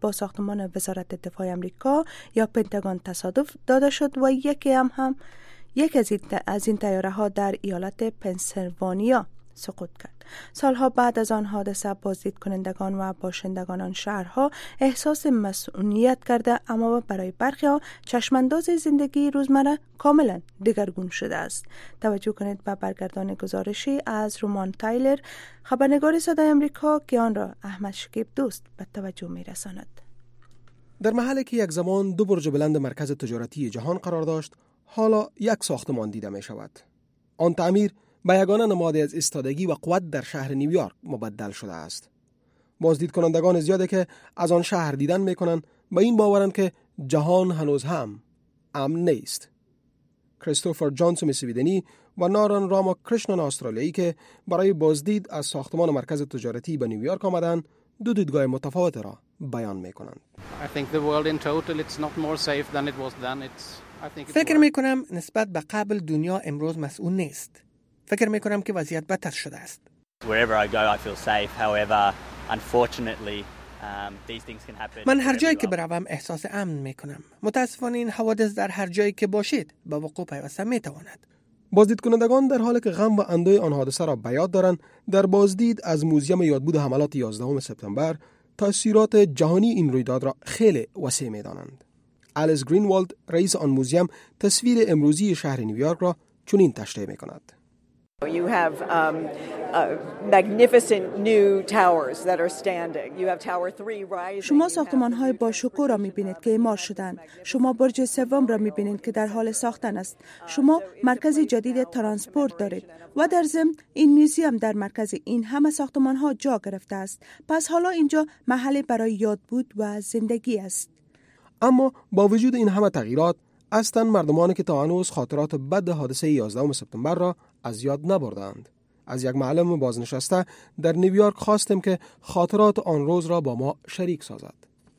با ساختمان وزارت دفاع آمریکا یا پنتاگون تصادف داده شد و یک از این طیاره ها در ایالت پنسیلوانیا سقوط کرد. سالها بعد از آن حادثه بازدید کنندگان و باشندگان آن شهرها احساس مسئولیت کرده، اما برای برخی ها چشمانداز زندگی روزمره کاملا دگرگون شده است. توجه کنید به برگردان گزارشی از رومان تایلر، خبرنگار صدای آمریکا، که آن را احمد شکیب دوست به توجه می‌رساند. در محلی که یک زمان 2 برج بلند مرکز تجارتی جهان قرار داشت، حالا یک ساختمان دیده می شود. آن تعمیر به یگانه نمادی از ایستادگی و قوت در شهر نیویورک مبدل شده است. بازدید کنندگان زیاده که از آن شهر دیدن میکنند به این باورند که جهان هنوز هم امن نیست. کریستوفر جانسون سویدنی و ناران راما کرشنان استرالیایی که برای بازدید از ساختمان مرکز تجارتی به نیویورک آمدند، 2 دیدگاه متفاوت را بیان میکنند. فکر میکنم نسبت به قبل دنیا امروز مسئول نیست. فکر میکنم که وضعیت بدتر شده است. من هر جایی که بروم احساس امن میکنم. متاسفانه این حوادث در هر جایی که باشید به وقوع پیوسته میتواند. بازدید کنندگان در حالی که غم و اندوه آن حادثه را به یاد دارند، در بازدید از موزیم یادبود حملات 11 سپتامبر تاثیرات جهانی این رویداد را خیلی وسیع می‌دانند. الیس گرینوالد، رئیس آن موزیم، تصویر امروزی شهر نیویورک را چنین تشریح می‌کند. You have magnificent new towers that are standing. You have Tower 3 rising. شما ساختمان‌های با شکوه را می‌بینید که اعمار شدند. شما برج سوم را می‌بینید که در حال ساختن است. شما مرکز جدید ترانسپورت دارید و در ضمن این موزیم در مرکز این همه ساختمان‌ها جا گرفته است. پس حالا اینجا محلی برای یادبود و زندگی است. اما با وجود این همه تغییرات، اصلا مردمانی که تا هنوز خاطرات بد حادثه 11 سپتامبر را از یاد نبردند. از یک معلم بازنشسته در نیویورک خواستم که خاطرات آن روز را با ما شریک سازد.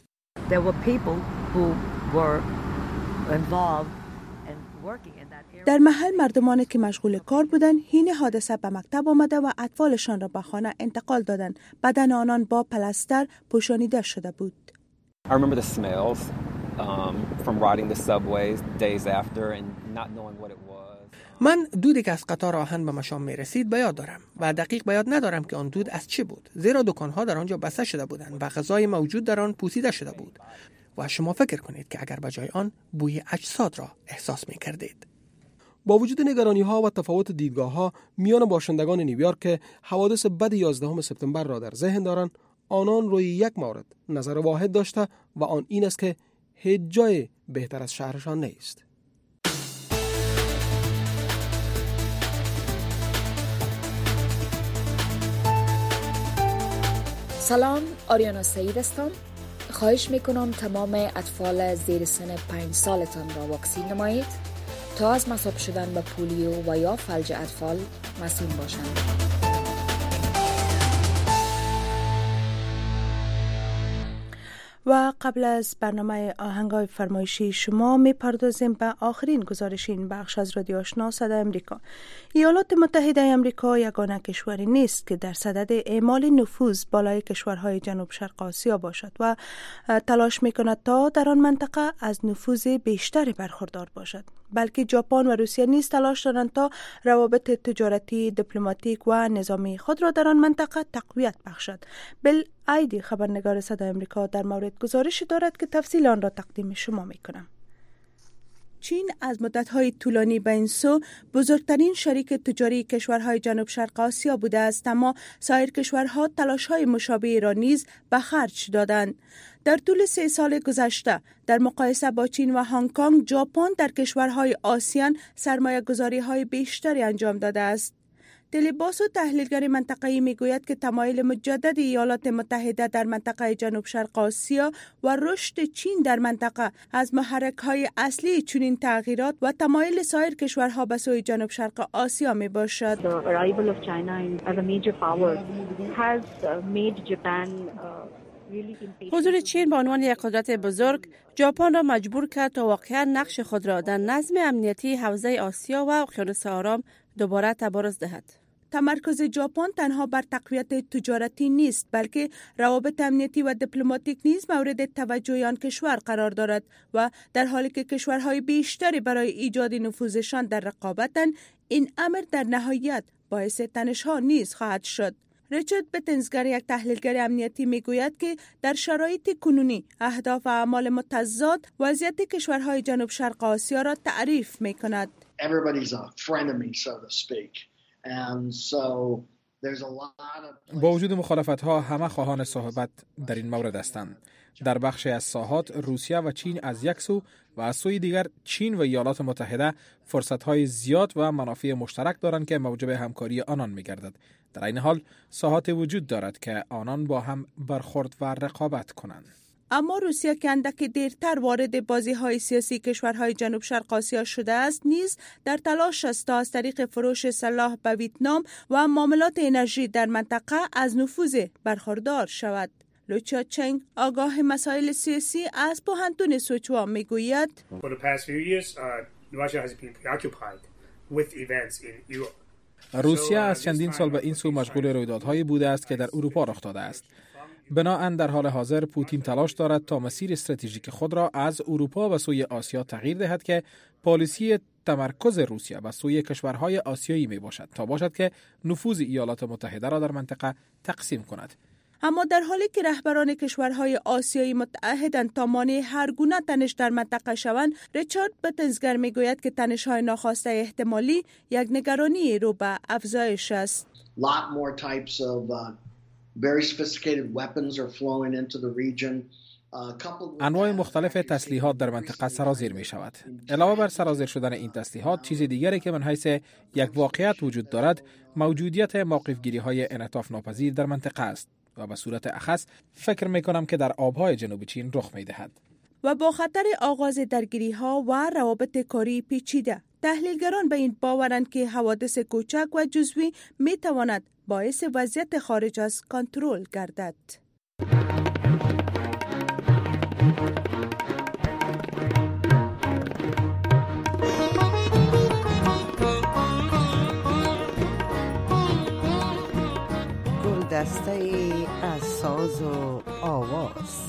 در محل مردمانی که مشغول کار بودند، حین حادثه به مکتب آمده و اطفالشان را به خانه انتقال دادند. بدن آنان با پلاستر پوشانیده شده بود. I remember the smells from riding the subways days after and not knowing what it was. من دودی که از قطار آهن به مشام می رسید به یاد دارم و دقیق به یاد ندارم که آن دود از چی بود، زیرا دکان‌ها در آنجا بسته شده بودند و غذای موجود در آن پوسیده شده بود. و شما فکر کنید که اگر به جای آن بوی اجساد را احساس می کردید. با وجود نگرانی‌ها و تفاوت دیدگاه‌ها میان باشندگان نیویورک که حوادث بد 11 سپتامبر را در ذهن دارند، آنان روی یک مورد نظر واحد داشته و آن این است که هیچ جای بهتر از شهرشان نیست. سلام، آریانا سعید هستم. خواهش میکنم تمام اطفال زیر سن 5 سالتان را واکسین نمایید تا از مصاب شدن به پولیو و یا فلج اطفال مسئول باشند. و قبل از برنامه آهنگای فرمایشی شما میپردازیم به آخرین گزارش این بخش از رادیو آشنا صدای آمریکا. ایالات متحده آمریکا یگانه کشوری نیست که در صدد اعمال نفوذ بالای کشورهای جنوب شرق آسیا باشد و تلاش میکند تا در آن منطقه از نفوذ بیشتری برخوردار باشد، بلکه ژاپن و روسیه نیز تلاش دارند تا روابط تجارتی، دیپلماتیک و نظامی خود را در آن منطقه تقویت بخشد. بل ایدی، خبرنگار صدای آمریکا، در مورد گزارشی دارد که تفصیل آن را تقدیم شما میکنم. چین از مدت‌های طولانی به این سو بزرگترین شریک تجاری کشورهای جنوب شرق آسیا بوده است، اما سایر کشورها تلاش‌های مشابهی را نیز به خرج دادند. در طول 3 سال گذشته در مقایسه با چین و هنگ کنگ، ژاپن در کشورهای آسیان سرمایه‌گذاری‌های بیشتری انجام داده است. تلیباس و تحلیلگر منطقه‌ای میگوید که تمایل مجدد ایالات متحده در منطقه جنوب شرق آسیا و رشد چین در منطقه از محرک‌های اصلی چنین تغییرات و تمایل سایر کشورها به سوی جنوب شرق آسیا می باشد. حضور چین به عنوان یک قدرت بزرگ ژاپن را مجبور کرد تا واقعا نقش خود را در نظم امنیتی حوزه آسیا و اقیانوس آرام دوباره تبارز دهد. تمرکز ژاپن تنها بر تقویت تجارتی نیست، بلکه روابط امنیتی و دیپلماتیک نیز مورد توجه آن کشور قرار دارد و در حالی که کشورهای بیشتری برای ایجاد نفوذشان در رقابتند، این امر در نهایت باعث تنش‌ها نیز خواهد شد. ریچارد بتنزگر، یک تحلیلگر امنیتی، میگوید که در شرایط کنونی اهداف و اعمال متضاد وضعیت کشورهای جنوب شرق آسیا را تعریف می‌کند. با وجود مخالفت‌ها، همه خواهان صحبت در این مورد هستند. در بخشی از ساحات روسیه و چین از یک سو و از سوی دیگر چین و ایالات متحده فرصت‌های زیاد و منافع مشترک دارند که موجب همکاری آنان می‌گردد. در این حال ساحات وجود دارد که آنان با هم برخورد و رقابت کنند. اما روسیه که اندکی دیرتر وارد بازی‌های سیاسی کشورهای جنوب شرق آسیا شده است، نیز در تلاش است تا از طریق فروش سلاح به ویتنام و معاملات انرژی در منطقه از نفوذ برخوردار شود. لوچا چنگ، آگاه مسائل سیاسی از پوهنتون سوچوا، میگوید روسیه از چندین سال به این سو مشغول رویدادهایی بوده است که در اروپا رخ داده است. بنابراین در حال حاضر پوتین تلاش دارد تا مسیر استراتژیک خود را از اروپا به سوی آسیا تغییر دهد که پالیسی تمرکز روسیه به سوی کشورهای آسیایی می باشد تا باشد که نفوذ ایالات متحده را در منطقه تقسیم کند. اما در حالی که رهبران کشورهای آسیایی متعهدند تا مانع هر گونه تنش در منطقه شوند، ریچارد بتنزگر میگوید که تنش‌های ناخواسته احتمالی یک نگرانی رو به افزایش است. انواع مختلف تسلیحات در منطقه سرازیر می شود. علاوه بر سرازیر شدن این تسلیحات، چیز دیگری که من حیث یک واقعیت وجود دارد، موجودیت موقفگیری های انعطاف ناپذیر در منطقه است و به صورت اخص فکر می کنم که در آبهای جنوب چین رخ می دهد. و با خطر آغاز درگیری ها و روابط کاری پیچیده، تحلیلگران به این باورند که حوادث کوچک و جزوی می تواند باعث وضعیت خارج از کنترل گردد. دسته از ساز و آواز.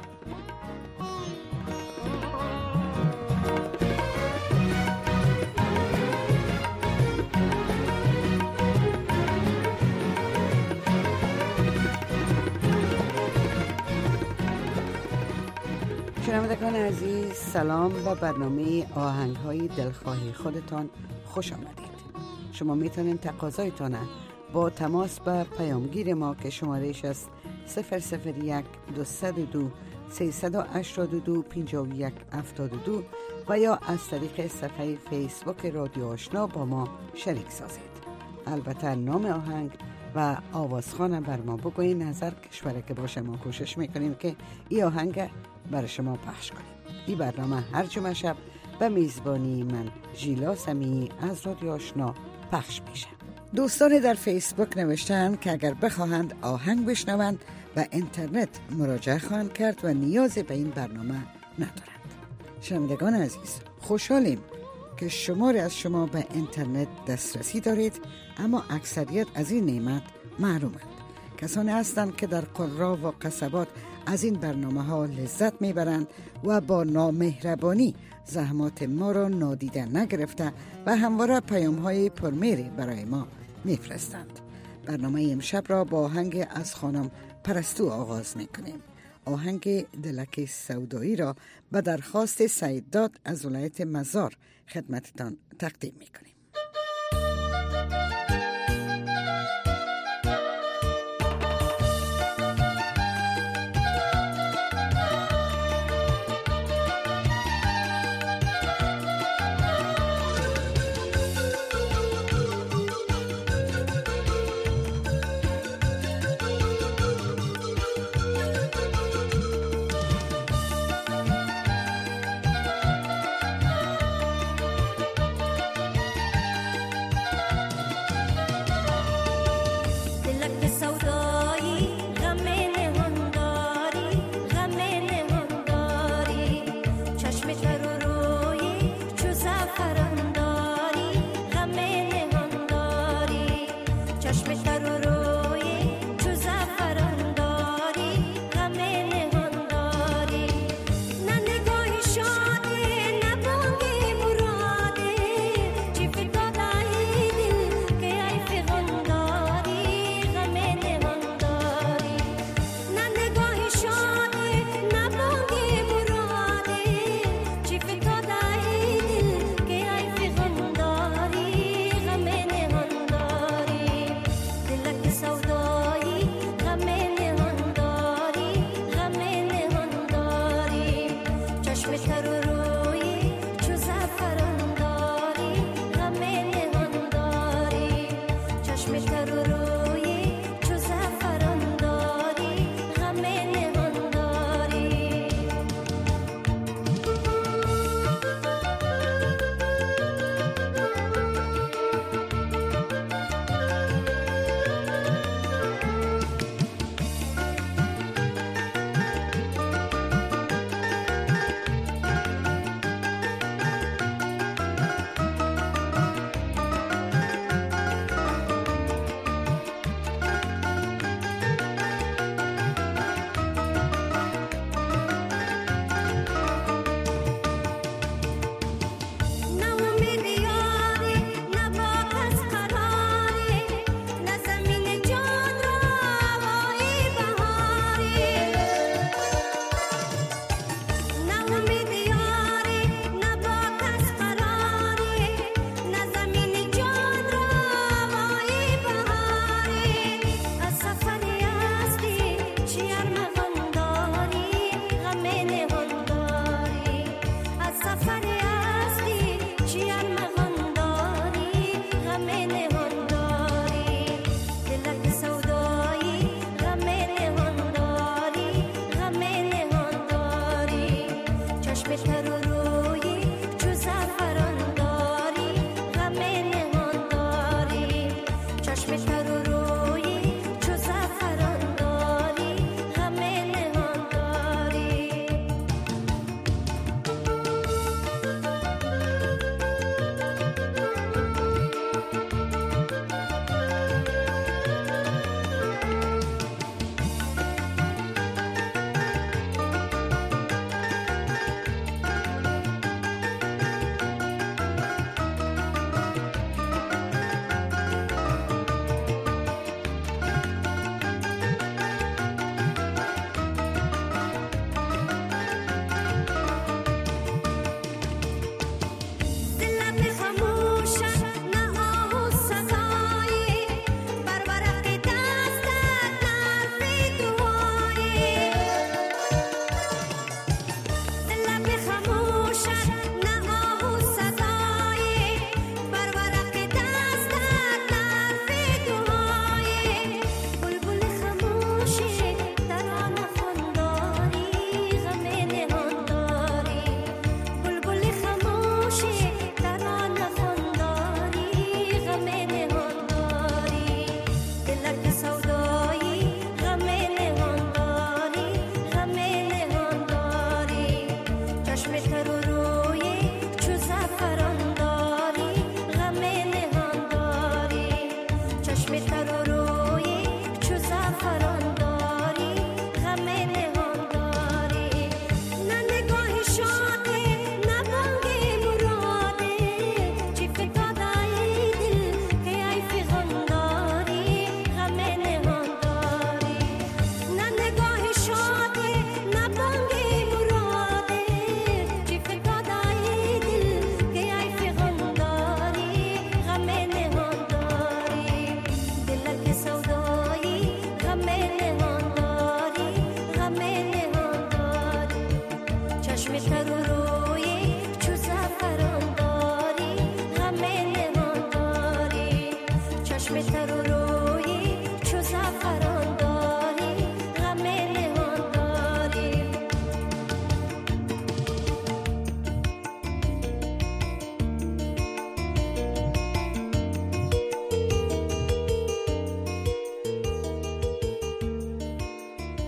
شنوندگان عزیز، سلام و برنامه آهنگ‌های دلخواه خودتان خوش آمدید. شما میتونید تقاضایتان با تماس به پیامگیر ما که شمارش است 001 202 382 51 72 و یا از طریق صفحه فیسبوک رادیو آشنا با ما شریک سازید. البته نام آهنگ و آوازخوان بر ما بگوین، نظر کشوره که باشه ما کوشش میکنیم که این آهنگ برای شما پخش کنیم. این برنامه هر جمعه شب به میزبانی من ژیلا سمیعی از رادیو آشنا پخش میشه. دوستان در فیسبوک نوشتن که اگر بخواهند آهنگ بشنوند و اینترنت مراجعه خواهند کرد و نیاز به این برنامه ندارند. شنوندگان عزیز، خوشحالیم که شماری از شما به اینترنت دسترسی دارید، اما اکثریت از این نعمت محرومند. کسانی هستند که در قرا و قصبات از این برنامه ها لذت میبرند و با نامهربانی زحمات ما را نادیده نگرفته و همواره پیام های پرمیری برای ما میفرستند. برنامه امشب را با آهنگ از خانم پرستو آغاز میکنیم. آهنگ دلک سودایی را به درخواست سعید داد از ولایت مزار خدمتتان تقدیم میکنیم.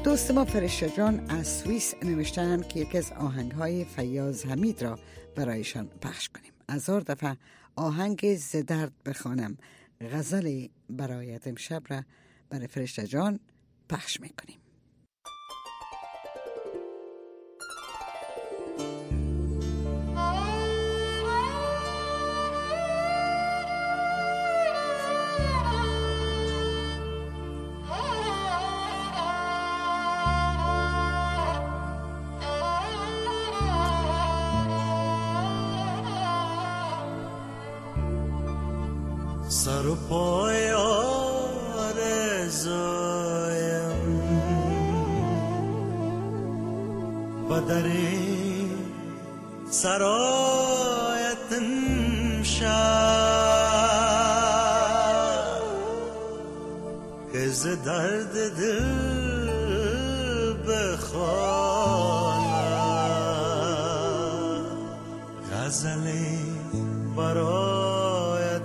دوست ما فرشته جان از سوئیس نوشتن که یکی از آهنگ‌های فیاض حمید را برایشان پخش کنیم. 1000 دفعه آهنگ ز درد بخوانم، غزل برایت امشب را برای فرشته جان پخش میکنیم. سر و پای آرزویم با در سرایت امشب که ز درد دل بخوانم غزلی برایت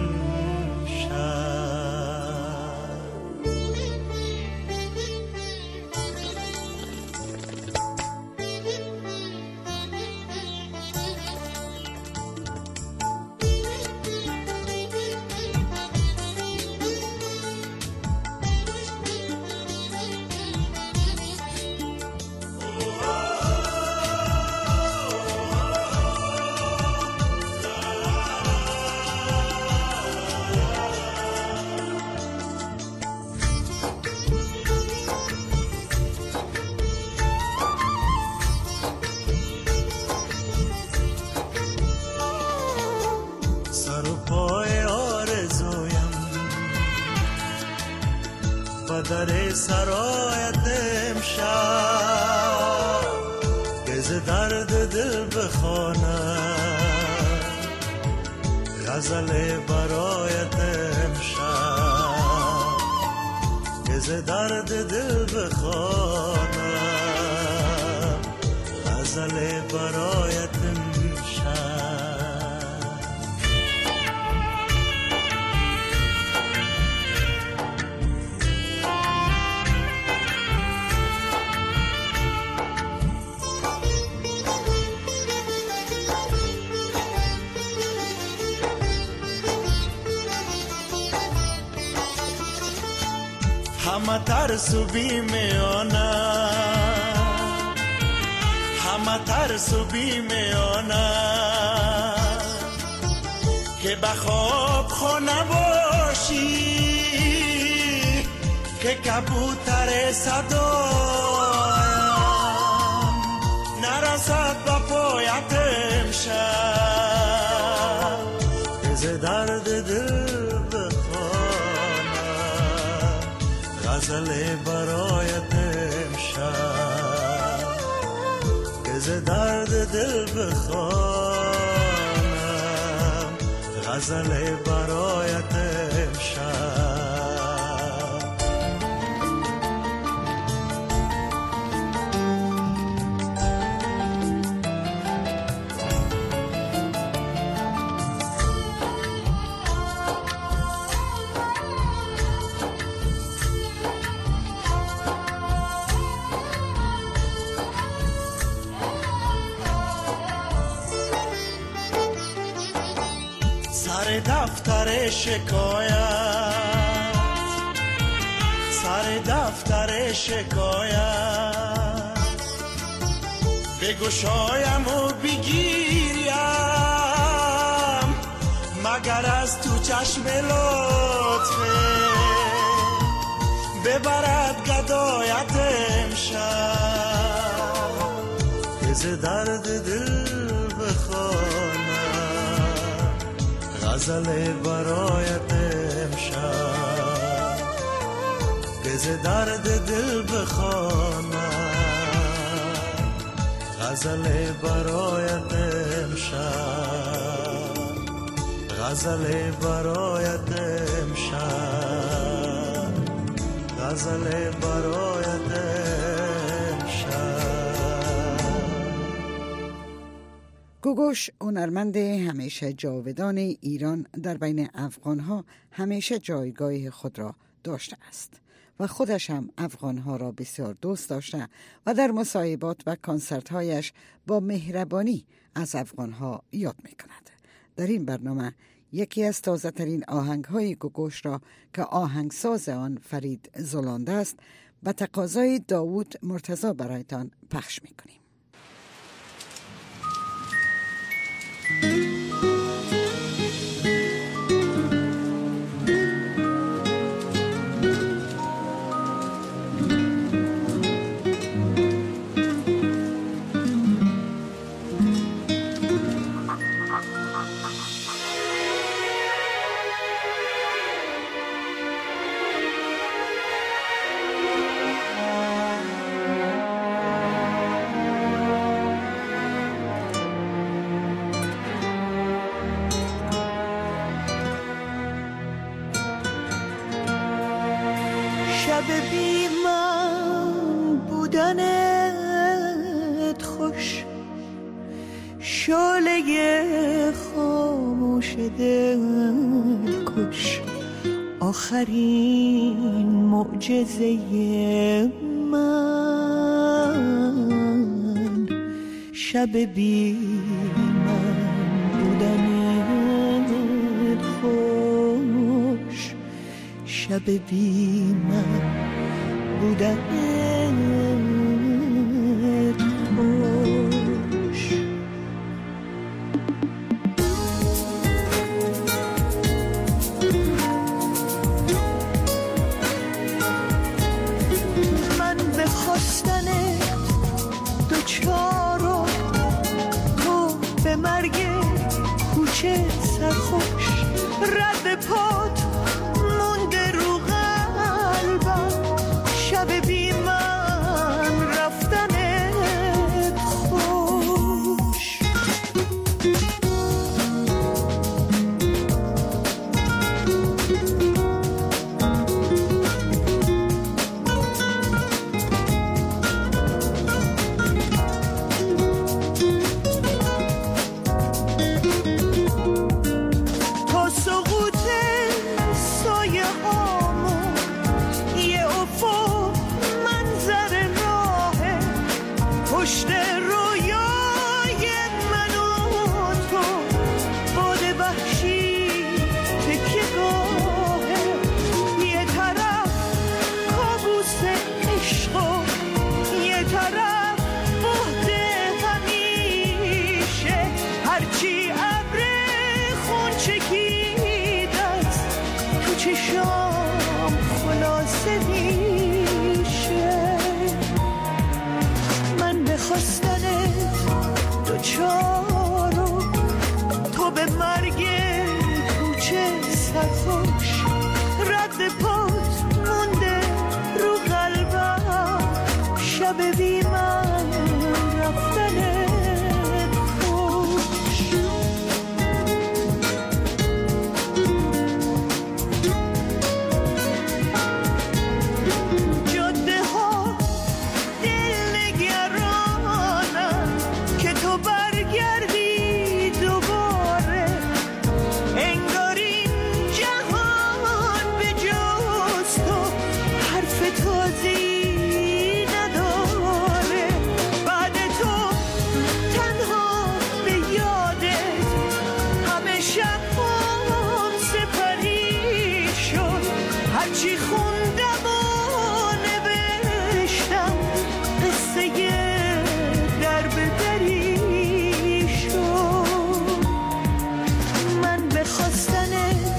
در سرایت امشب که ز درد دل بخوانم غزل برایت امشب که ز درد دل بخوانم غزل برایت امشب. همه ترس و بیمیانم، همه ترس و بیمیانم که بخواب خانه باشی که کبوتر صدایم نرسد به پایت امشب که ز درد دل غزل برایت امشب که ز درد دل بخوانم غزل برایت امشب. سر دفتر شکایت، سر دفتر شکایت بگشایم و بگیریم مگر از تو چشم لطفه ببرد گدایت امشب که ز درد دل بخوانم غزل برایت امشب که ز درد دل بخوانم غزل برایت امشب غزل برایت امشب غزل برایت امشب. گوگوش هنرمند همیشه جاودان ایران در بین افغانها همیشه جایگاه خود را داشته است. و خودش هم افغانها را بسیار دوست داشته و در مصاحبات و کنسرت‌هایش با مهربانی از افغانها یاد می‌کند. در این برنامه یکی از تازه ترین آهنگ‌های گوگوش را که آهنگساز آن فرید زلانده است به تقاضای داوود مرتضی برایتان پخش می‌کنیم. شب بی من بودنت خوش، شعله خاموش دل کش، آخرین معجزه من. شب بی من بودنت خوش، شب بی من بودنت خوش. من به خواستنت دوچارم، تو به مرگ کوچه سرخوش، رد پات مونده رو قلبم. شب بی من رفتنت خوش. تا سقوط سایه هامون یه افق منظر راهه، پشت رویای من و تو باد وحشی تکیه گاهه. یه طرف کابوس عشق و یه طرف بهت همیشه، هرچی ابر خون چکیده است تو چشام خلاصه میشه. من به خواستنت دوچارم، تو به مرگ کوچه سرخوش، رد پات مونده رو قلبم. شب بی من رفتنت خوش. جاده ها دلنگرانم که تو برگردی دوباره، انگار این جهان به جز تو حرف تازه‌ای نداره. بعد تو تنها به یادت همه شب‌هام سپری شد، هرچی خوندم و نوشتم قصه در به دری شد. من به خواستنت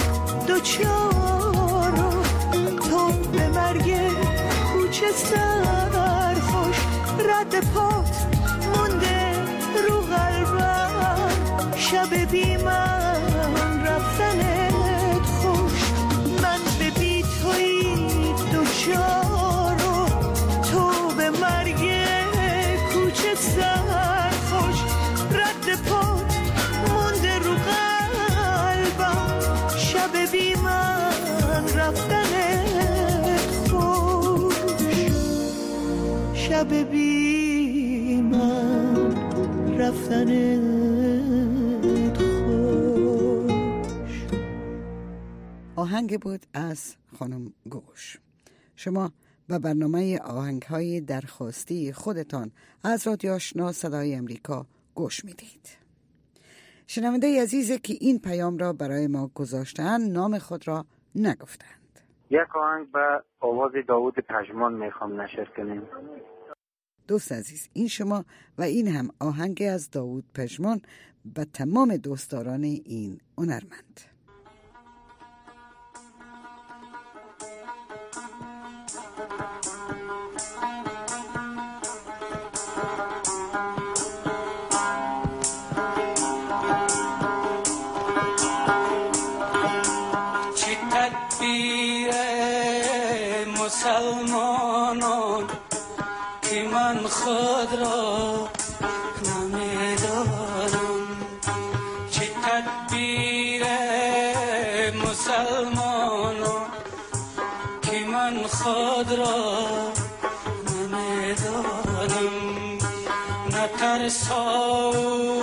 دوچارم، تو به مرگ کوچه سرخوش، رد پات مونده رو قلبم. شب بی من رفتنت خوش. من به بی توی دوچارم، تو به مرگ کوچه سرخوش، رد پات مونده رو قلبم. شب بی من رفتنت خوش، شب بی من رفتنت خوش. آهنگ بود از خانم گوگوش. شما به برنامه آهنگ‌های درخواستی خودتان از رادیو آشنا صدای امریکا گوش میدید. شنونده عزیزی که این پیام را برای ما گذاشتند نام خود را نگفتند. یک آهنگ به آواز داوود پژمان میخوام نشر کنیم. دوست عزیز، این شما و این هم آهنگ از داوود پژمان به تمام دوستداران این هنرمند. چی تدبیر مسلمانان که من خود را نمیدانم، چه تدبیر مسلمانان که من خود را نمیدانم. نترسا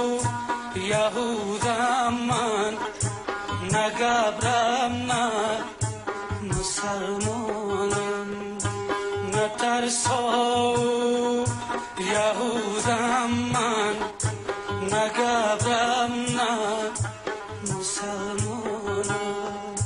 یهودم من، نگبرم نه مسلمانم. نترسا یهودم من، نگبرم نه مسلمانم.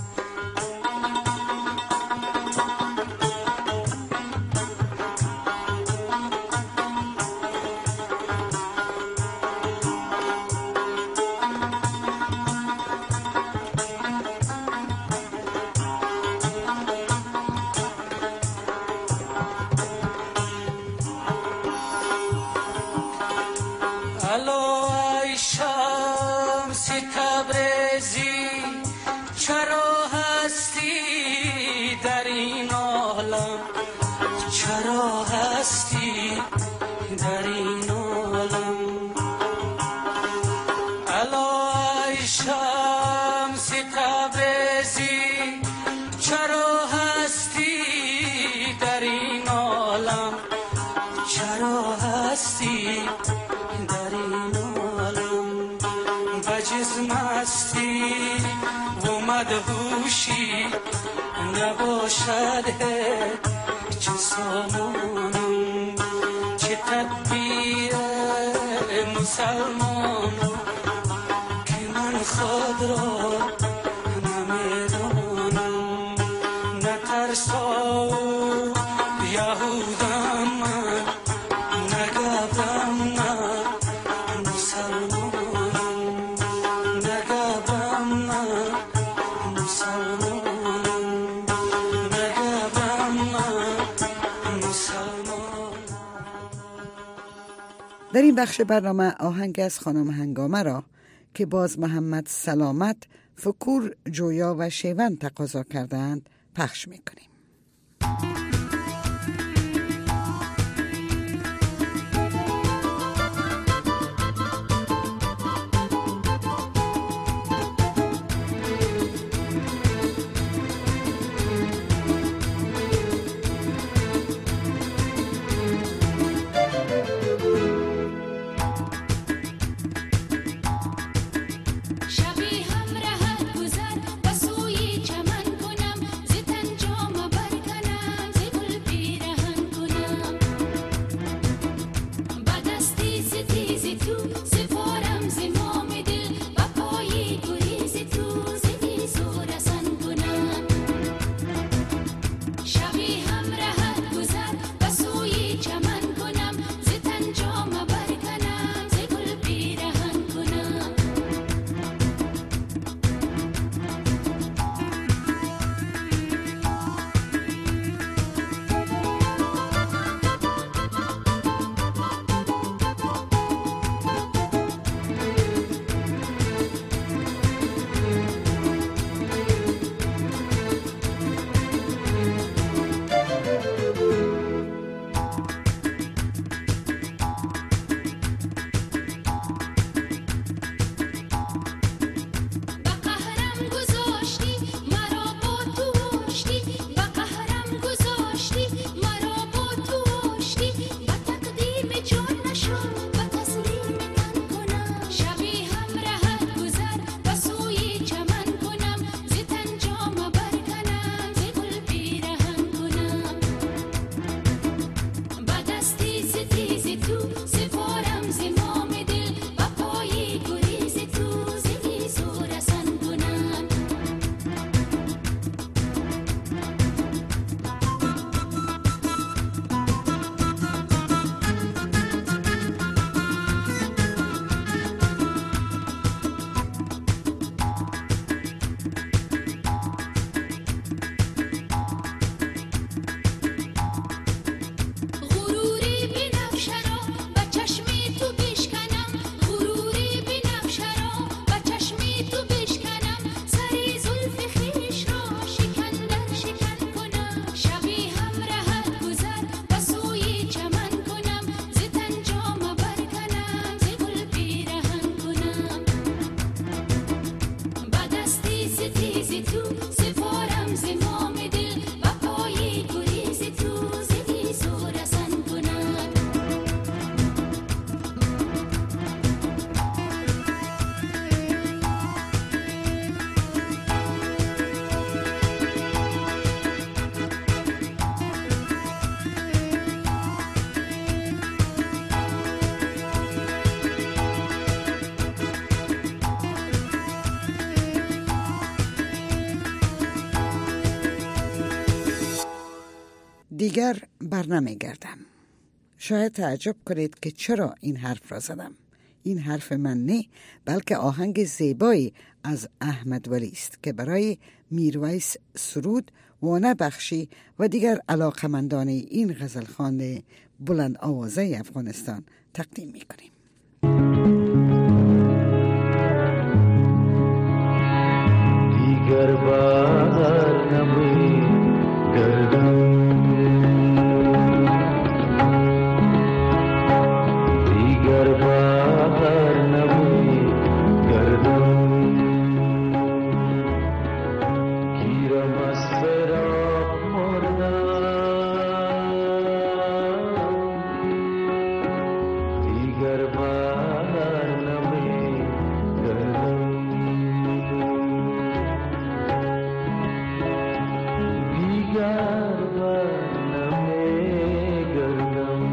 چرا هستی در این عالم؟ الای شمس تبریزی، چرا هستی در این عالم؟ چرا هستی در این عالم؟ بجز مستی و مدهوشی نباشد چه سامانم، چه تدبیر مسلمانم که من خود را نمیدانم. نترسا یهودم من، نگبرم نه مسلمانم. نگبرم نه مسلمانم. در این بخش برنامه آهنگ از خانم هنگامه را که باز محمد سلامت، فکور، جویا و شیون تقاضا کردند پخش میکنیم. شبی هم رهد گذر و سوی چمن کنم، ز تنجام دیگر برنمی گردم. شاید تعجب کنید که چرا این حرف را زدم. این حرف من نه، بلکه آهنگ زیبایی از احمد ولی است که برای میرویس سرود، وانه بخشی و دیگر علاقمندان این غزلخوان بلند آوازه افغانستان تقدیم می کنیم. دیگر بر نمی گردم، دیگر بر نمی گردم، گیرم از فراق مردم، دیگر بر نمی گردم، دیگر بر نمی گردم.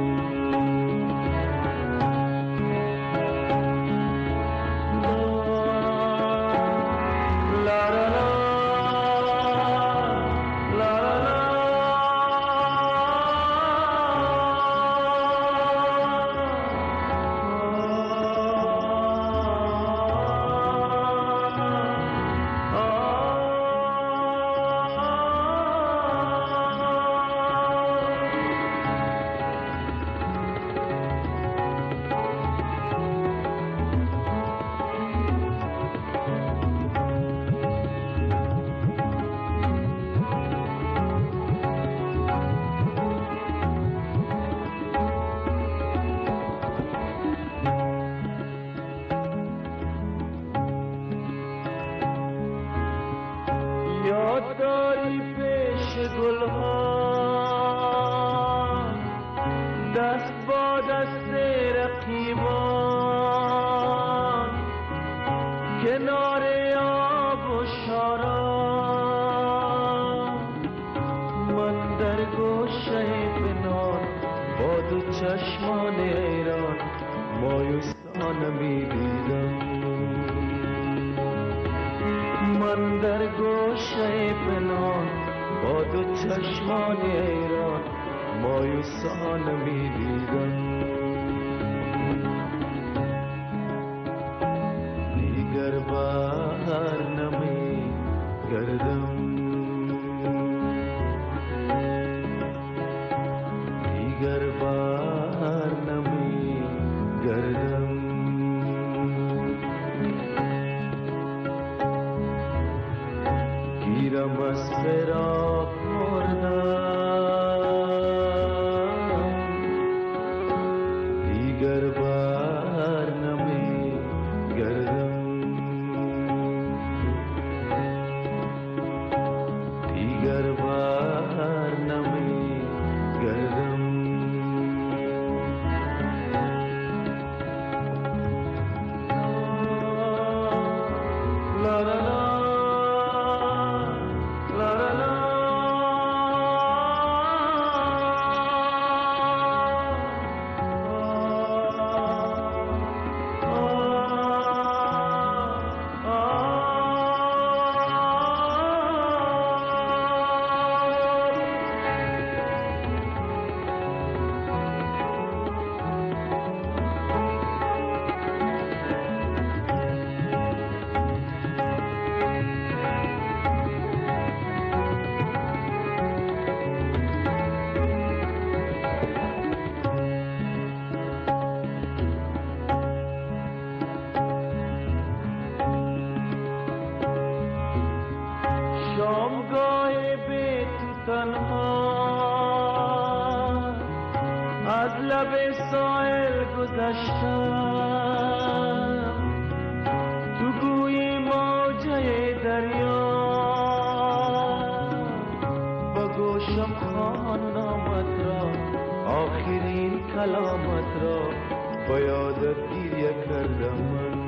یاد داری پیش گلها دست با دست رقیبان، کنار آب و شاران، من در گوشه پنهان با دو چشمان ایران مایوسانه می دیدم، من در گوشه پنهان با دو چشمان ایران مایوسانه می دیدم، دیگر بر نمی گردم، دیگر بر نمی گردم، گیرم از فراق مردم، دیگر بر نمی گردم، دیگر بر نمی گردم. لا لا لا شامگاه بی تو تنها از لب ساحل گذشتم، تو گوی موجه دریا با گوشم خوان نامت را، آخرین کلامت را با یادت گریه کردم من،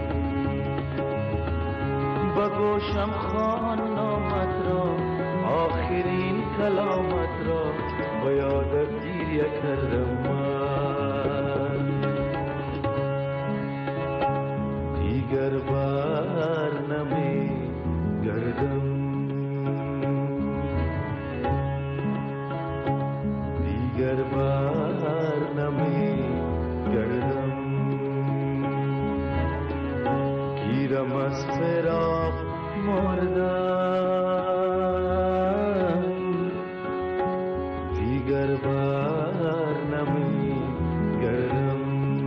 با گوشم خوان نامت را، آخرین کلامت را با یادت گریه کردم من، دیگر بر نمی گردم، از فراق مردم دیگر بر نمی گردم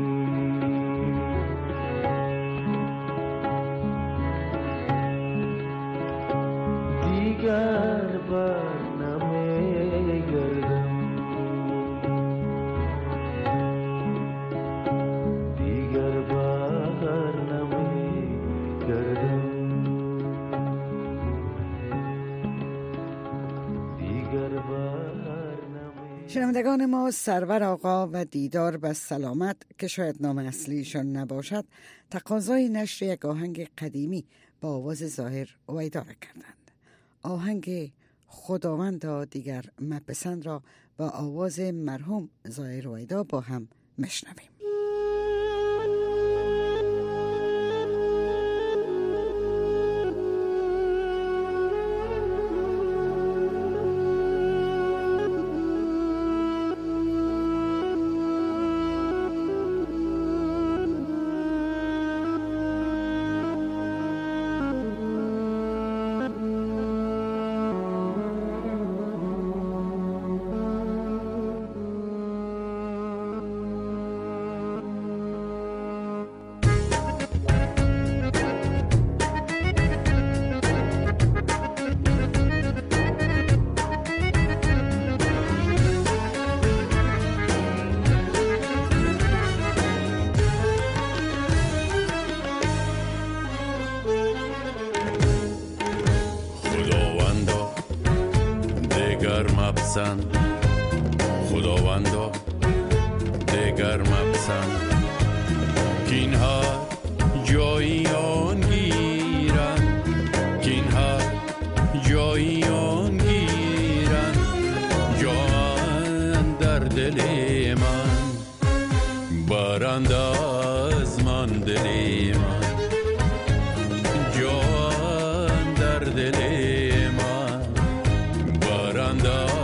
دیگر بر نمی گردم دیگر بر نمی گردم دیگر بر نمی. شنوندگان ما، سرور آقا و دیدار به سلامت که شاید نام اصلیشان نباشد، تقاضای نشر یک آهنگ قدیمی با آواز ظاهر ویدا را کردند. آهنگ خداوندا دیگر مپسند را با آواز مرحوم ظاهر ویدا با هم مشنویم. خداوندا دگر مپسند کین ها جایی آن گیرن کین ها جایی آن گیرن جان در دل من برند از من دل من جان در دل من برند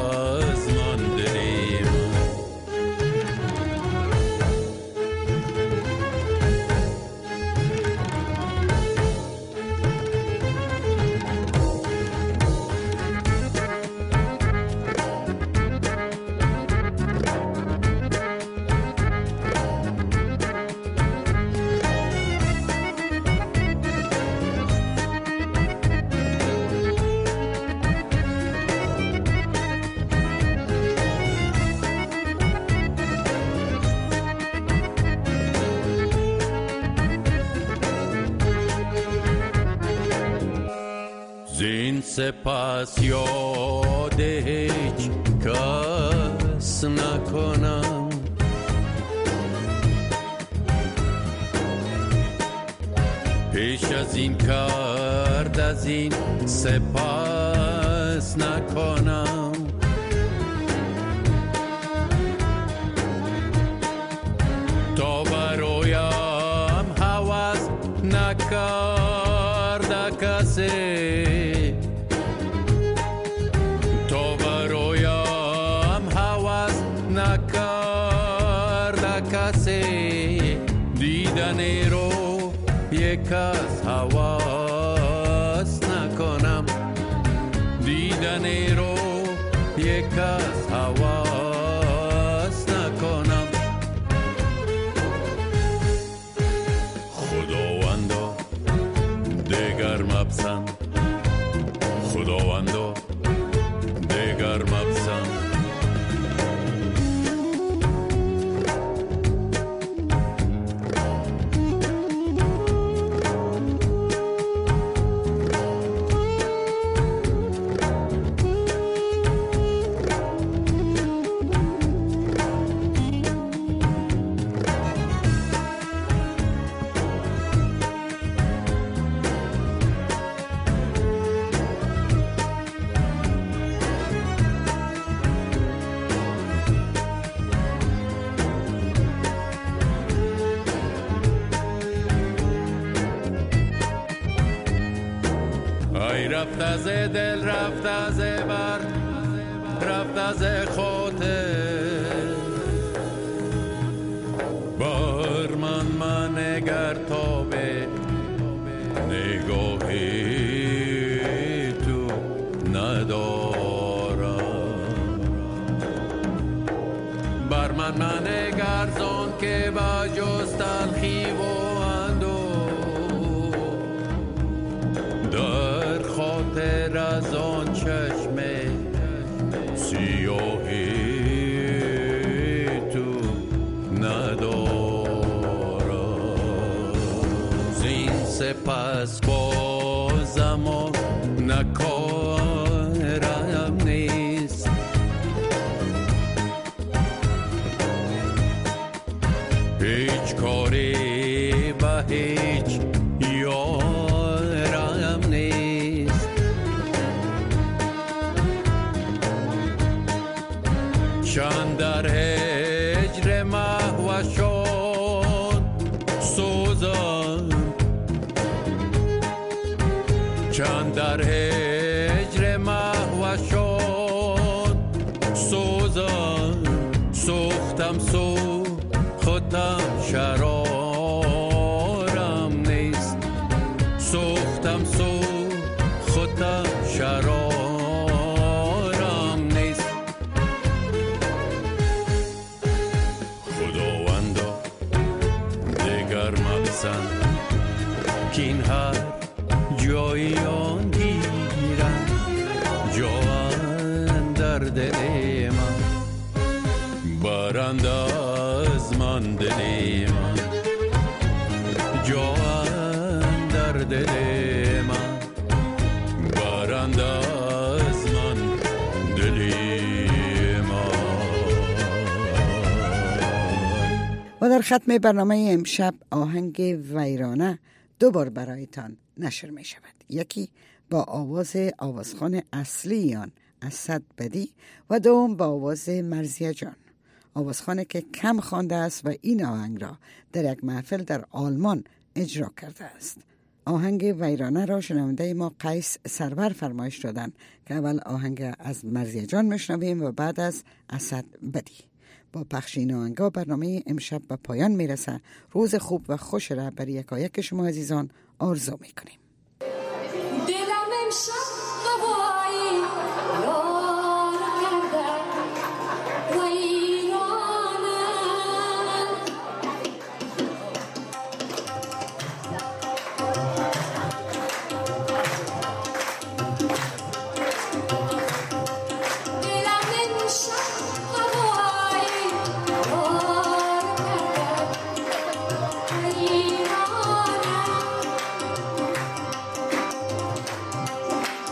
زین سپس یاد هیچ کس نکنم پیش از این کرد از این سپس نکنم تا برایم هوس نکرد کسی دیدنی رو یک از حواس نکنم دیدنی رو یک از حواس نکنم خداوندا دگر مپسند خداوندا دگر مپسند رفت از دل رفت از بر رفت از خاطر بر من نگر تا به و جز تلخی و اندوه در خاطر از آن چشم سیاهی تو ندارم زین سپس با زمان نکارم نیست هیچ کاری به هیچ یارم نیست چند در هجر مهوشان سوزم چند در هجر مهوشان سوزم سوختم خودم شرارم نیست سوختم خودم شرارم نیست خداوندا دیگر مبسن که این هر جایی آن گیرم جوان در دل من برند از من دل من جوان در دل من برند از من دل من. و در ختم برنامه امشب آهنگ ویرانه دوبار برایتان نشر می شود. یکی با آوازخوان اصلی آن اسد بدی و دوم با آواز مرزیه جان، آوازخوانی که کم خوانده است و این آهنگ را در یک محفل در آلمان اجرا کرده است. آهنگ ویرانه را شنونده ما قیس سرور فرمایش دادن که اول آهنگ از مرزیه جان میشنویم و بعد از اسد بدی. با پخش این آهنگا برنامه امشب به پایان میرسه. روز خوب و خوش را برای یکایک شما عزیزان آرزو میکنیم. دلم امشب هوایی یار کرده ویرانه دلم امشب هوایی یار کرده ویرانه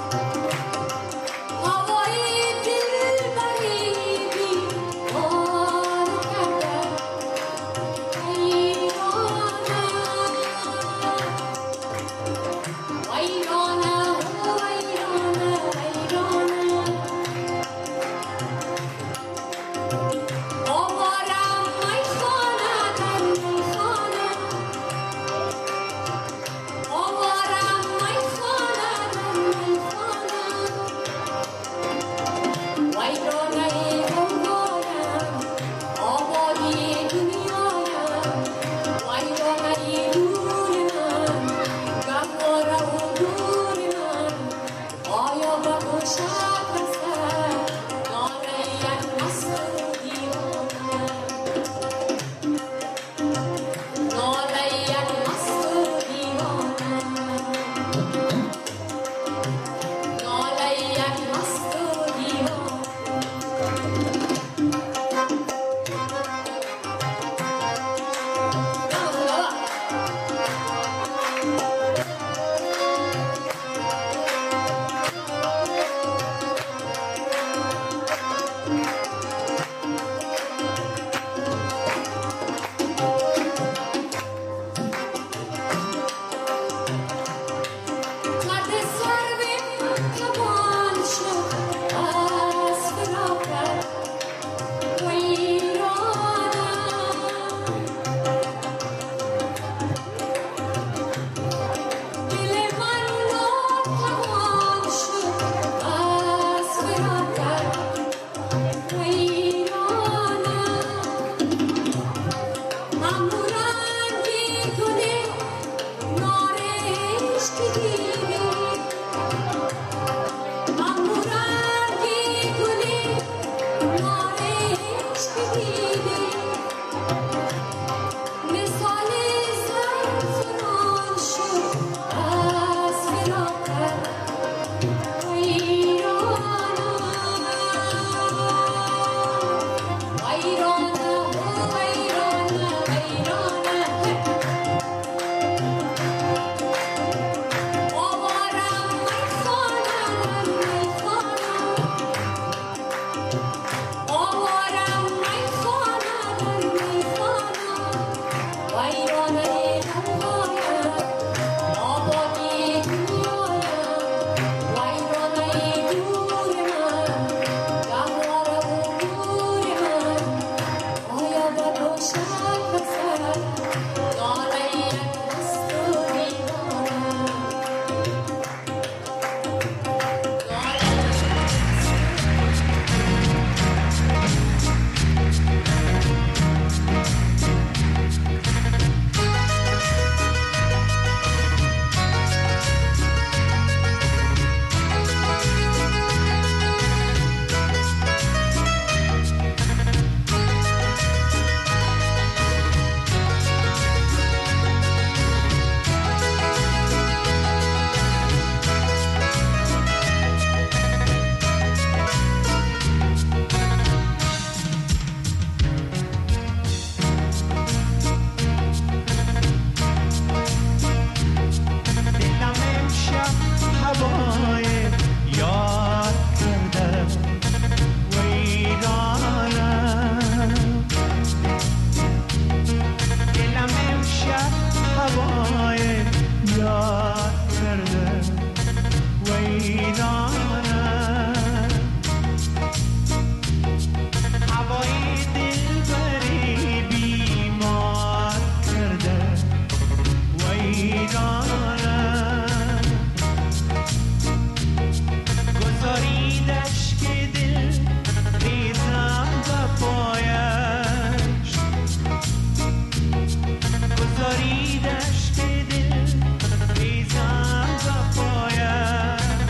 آزاری دشت دل ریزم وفایم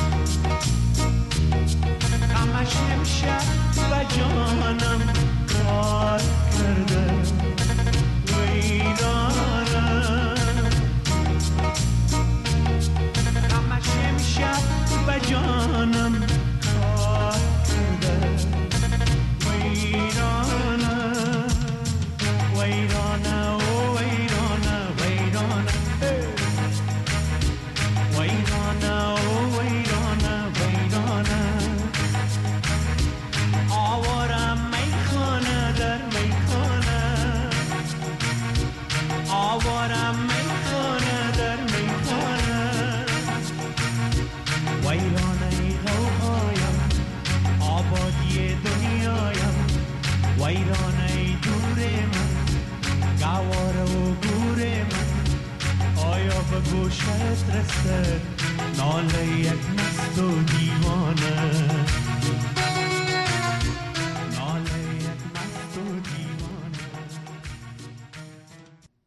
همش امشب و جانم کار کرده ویرانم همش امشب و جانم کار کرده ویرانم ویرانه و ویرانه ویرانه ویرانه و ویرانه ویرانه آوارم میخانه در میخانه آوارم میخانه در میخانه ویرانه غوغایم آبادی دنیایم ویرانه دور من گواره و گور من آیا به گوشت رسه ناله یک مست و دیوانه